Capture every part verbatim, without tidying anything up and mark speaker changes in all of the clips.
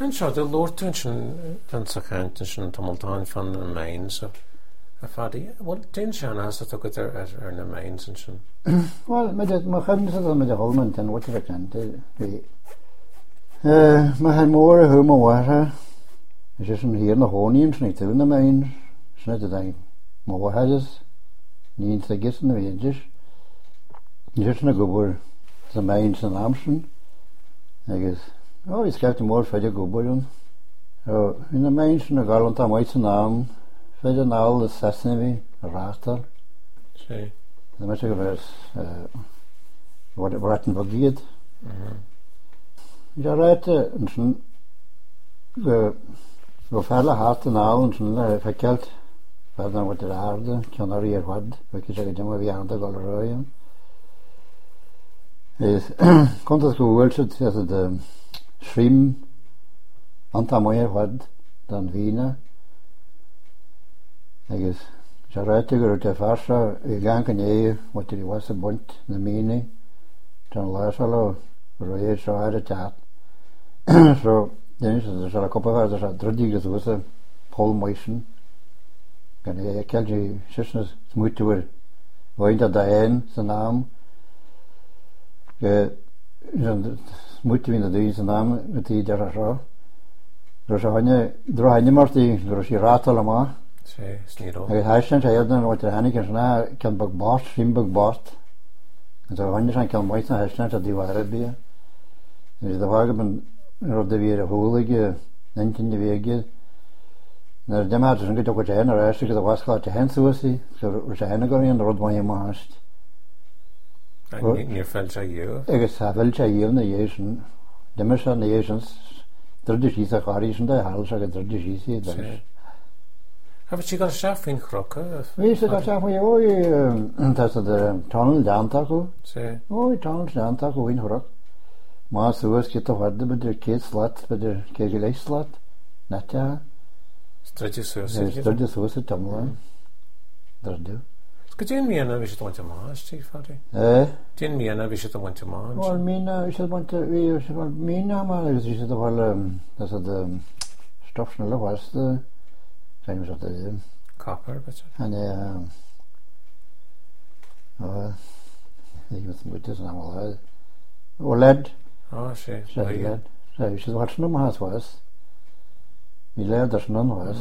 Speaker 1: And sure, the Lord tension and Sakantation Tumultan from the mains of a faddy. What tension has to took it there at er the mains and shin?
Speaker 2: Well, my hand is on the Holman and what I can do. My hand more whom I was. Is just here in the Honians, and in the mains. It's not that I more had us. Needs the guess in the wages. Just in a go the mains and Amson. I guess. Oh, he's got more for the go on. Oh, in the mains and a gallant am white and arm. Fed and all the sesame, a raster.
Speaker 1: See.
Speaker 2: The message of us, what it brought in Baghead. Ja, right, and some. We felle hart en al en zo'n verkeld. Verder wat de aarde, kan er hier wat. We kunnen zeggen, dat we aan de galerij. Is komt het gehoord dat het de schrim antamoyer wat dan Wiener. Ik is zo ruitiger uit de farsa. Ik gang kan je wat er was een bond de mine. Dan luisteren we er zo uit het taat. Zo. Dan is er zo'n koppel waar er zo'n drie was een polmoischen. En je kent je zusjes moeten weer. Woont dat daarheen zijn naam. Je moeten we in de zijn naam met die daar zo. Dus hij je draai je maar die dus je raad allemaal.
Speaker 1: Zie, is niet op.
Speaker 2: Hij zei hij dan wat er aan ik na kan bakbaast, sim bakbaast. En zo hij zijn kan mooi zijn hij zei dat die waren bij. Dus de wagen ben op de weer holige negentien de wege. Nou, de maat is een goed ook zijn, er is er was gaat te hen zo zie. Zo zijn er in de rond van je maast.
Speaker 1: En niet meer veel zei je.
Speaker 2: Ik is wel zei je in de de mensen de Jezens. Dat is iets dat is en dat haal zeggen dat is iets dat.
Speaker 1: Heb je al zelf in grokken?
Speaker 2: Wie is dat zelf van je oei dat is de tunnel daantaco.
Speaker 1: Zie.
Speaker 2: Oei tunnel daantaco in grok. Maar zo is het toch harde bij de keetslat, bij de kegeleslat. Net ja.
Speaker 1: Stretch zo
Speaker 2: zit. Dat is zo zit dan wel. Dat doe.
Speaker 1: Ska din mena vi sitter inte med Steve Faddy?
Speaker 2: Eh?
Speaker 1: Din mena vi sitter inte med.
Speaker 2: Well, mina vi sitter inte vi sitter mina men vi sitter väl det så det stoffsnälla was det säger så att det
Speaker 1: copper but.
Speaker 2: Han är ja det måste mycket såna mål. Och led.
Speaker 1: Ja, så.
Speaker 2: Så led. Så vi sitter vart nummer has was. Vi lärde oss någon was.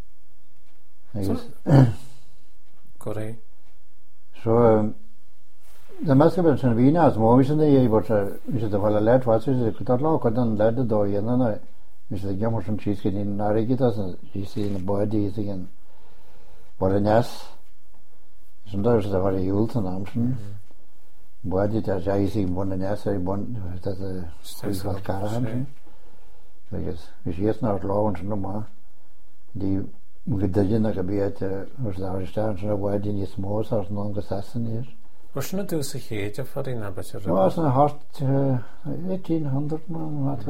Speaker 1: Correct.
Speaker 2: Så det mest kan sen vina som vi sen det vart vi så det var lätt vad så det kan ta kan den lärde då igen när vi så gamla som cheese in när det gick så cheese in body igen. Var det näs som där så det var det jul så namn. Body där jag ser bon näs så bon det det var karan. Det är vi ser snart långt nu mal die Gdajina gabiete was daar staan zo waar die niet smoos als non gesessen is.
Speaker 1: Was je nou zich heet voor die nabeter?
Speaker 2: Was een hart eighteen hundred man had.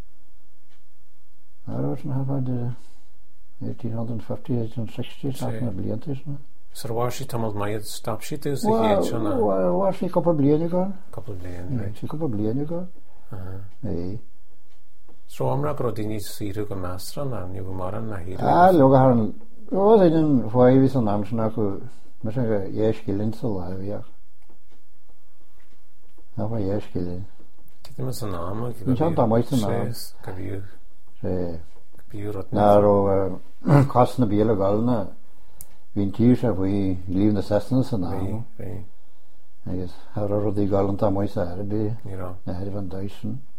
Speaker 2: Maar was een hart de eighteen fifty, eighteen sixty staat naar blind is.
Speaker 1: Så var je tamal mij stap shit dus zich heet zo na.
Speaker 2: Was je couple blind gaan?
Speaker 1: Couple blind.
Speaker 2: Nee, je couple blind gaan. Nee.
Speaker 1: Så amra grodini siru ga mastra na ni vamaran na hiru.
Speaker 2: Ah, loga han. Was in foi vi så namn såna ko. Men så jag skillen så la vi. Ja, var jag skillen.
Speaker 1: Det är så namn.
Speaker 2: Jag har inte mycket namn.
Speaker 1: Kabir.
Speaker 2: Eh.
Speaker 1: Kabir rot.
Speaker 2: När och kostna bilar galna. Vi tisha vi livna sessna så namn.
Speaker 1: Nej.
Speaker 2: Nej. Har du det galna ta mycket så här det.
Speaker 1: Ja.
Speaker 2: Nej, det var Dyson.